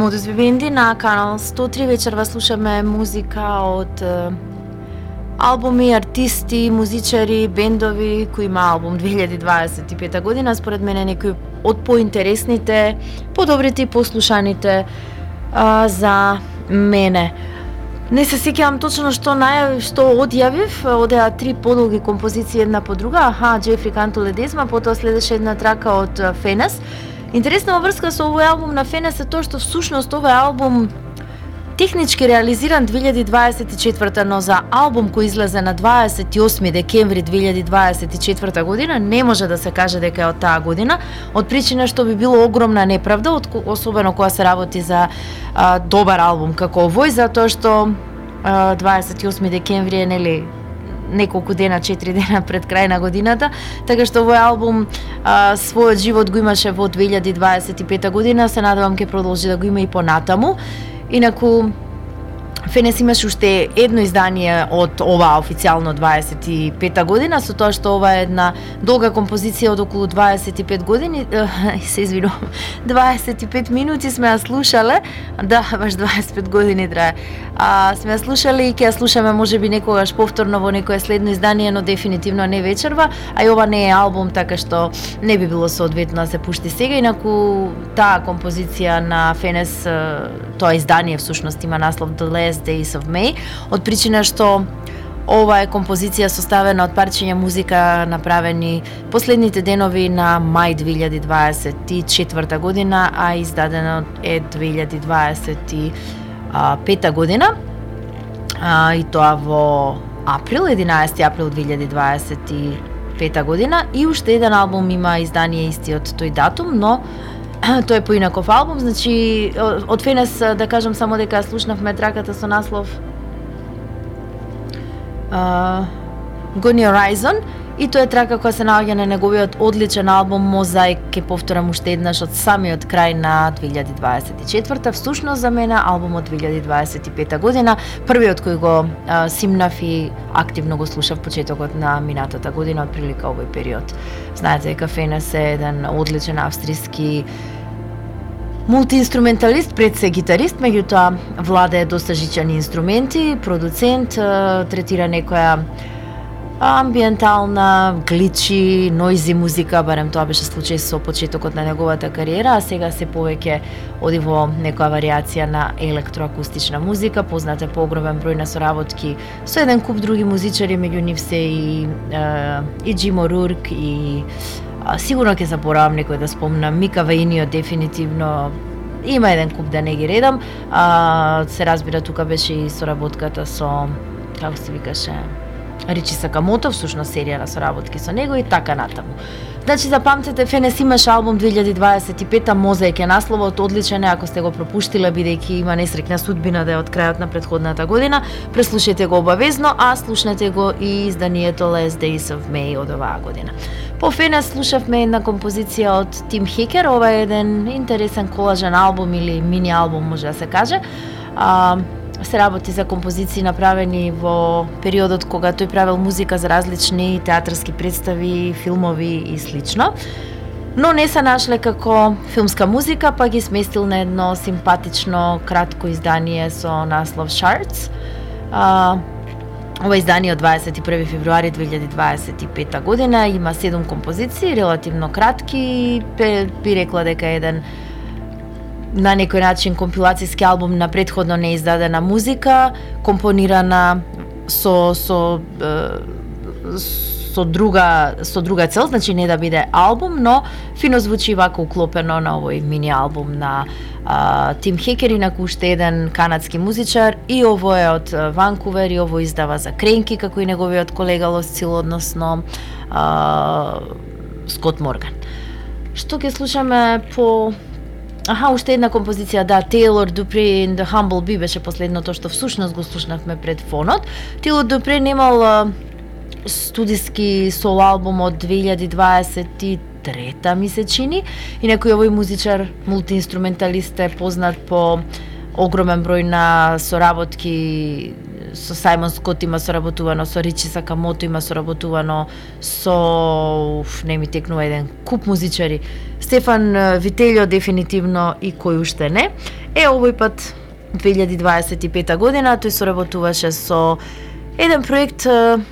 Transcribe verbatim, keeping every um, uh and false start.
Модус Вивенди на канал сто три вечерва слушаме музика од е, албуми, артисти, музичари, бендови кои има албум две илјади дваесет и пета година. Според мене некои од поинтересните, подобрите и послушаните а, за мене. Не се сеќавам точно што најавив, што одјавив, одеа три подолги композиции една по друга. Аха, Джефри Cantu Ledesma, потоа следеше една трака од Фенес. Интересна врска со овој албум на Фенес е тоа што всушност овој албум технички реализиран две илјади дваесет и четврта, но за албум кој излезе на дваесет и осми декември две илјади дваесет и четврта година не може да се каже дека е од таа година, од причина што би било огромна неправда, особено кога се работи за а, добар албум како овој, затоа што а, дваесет и осми декември е нели неколку дена, четири дена пред крај на годината, така што овој албум а, својот живот го имаше во две илјади дваесет и пета година, се надевам ќе продолжи да го има и понатаму. Инаку Фенес имаше уште едно издание од оваа официјално дваесет и пета година, со тоа што ова е една долга композиција од околу дваесет и пет години, се извинувам, дваесет и пет минути сме ја слушале, да, баш дваесет и пет години трае. А, сме ја слушале и ќе ја слушаме можеби некогаш повторно во некое следно издание, но дефинитивно не вечерва, а и ова не е албум, така што не би било соодветно да се пушти сега, инаку таа композиција на Фенес, тоа издание всушност има наслов The Last Days of May, од причина што ова е композиција составена од парчиња музика направени последните денови на мај две илјади дваесет и четврта година, а издадена е две илјади дваесет и пета година, а, и тоа во април, единаесети април две илјади дваесет и пета година, и уште еден албум има издание истиот тој датум, но тој е поинаков албум, значи од Фенес да кажам само дека слушнавме траката со наслов uh, Goni Horizon, и тоа е трака која се наоѓа на неговиот одличен албум Мозаик, ке повторам уште еднаш од самиот крај на две илјади дваесет и четврта, всушност за мене албумот две илјади дваесет и пета година, првиот кој го а, симнав и активно го слушав почетокот на минатата година, од прилика овој период. Знаете дека Фенес е еден одличен австријски мултиинструменталист, пред се гитарист, меѓутоа владее доста жичани инструменти, продуцент, третира некоја амбиентална, гличи, нојзи музика, барем тоа беше случај со почетокот на неговата кариера, а сега се повеќе оди во некоја варијација на електроакустична музика, познате по огромен број на соработки со еден куп други музичари, меѓу нив се и, е, и Джим О'Рурк, и а, сигурно ќе заборавам некој да спомнам, Мика Ваинио дефинитивно, има еден куп да не ги редам, а, се разбира тука беше и соработката со, како се викаше, Ричи Сакамото, всушност серија на соработки со него и така натаму. Значи, запамтете, Фенес имаше албум две илјади дваесет и пета, Мозаик е насловот, одличен е, ако сте го пропуштиле, бидејќи има несрекна судбина да е од крајот на претходната година, преслушайте го обавезно, а слушнете го и изданието Last Days of May од оваа година. По Фенес слушавме една композиција од Тим Хекер, ова е еден интересен колажен албум или мини албум, може да се каже. А, се работи за композиции направени во периодот кога тој правел музика за различни театарски представи, филмови и слично. Но не се нашле како филмска музика, па ги сместил на едно симпатично кратко издание со наслов Shards. А, ова издание од дваесет и први февруари две илјади дваесет и пета година, има седум композиции, релативно кратки, би рекла дека еден на некој начин компилацијски албум на претходно неиздадена музика, компонирана со со со друга со друга цел, значи не да биде албум, но фино звучи вака уклопено на овој мини албум на а, Тим Хекер, инаку уште еден канадски музичар, и ово е од Ванкувер, и ово издава за Кренки, како и неговиот колега Лосцил, односно а, Скот Морган. Што ќе слушаме по Аха, уште една композиција, да, Тейлор Дупре and the Humble Bee беше последното што всушност го слушнавме пред фонот. Тейлор Дупре немал а, студиски соло албум од две илјади дваесет и трета, ми се чини. Инаку овој музичар, мултиинструменталист е познат по огромен број на соработки со Сајмон Скот, има соработувано со Ричи Сакамото, има соработувано со уф, не ми текнува еден куп музичари. Стефан Вителјо дефинитивно и кој уште не. Е, овој пат две илјади дваесет и пета година тој соработуваше со еден проект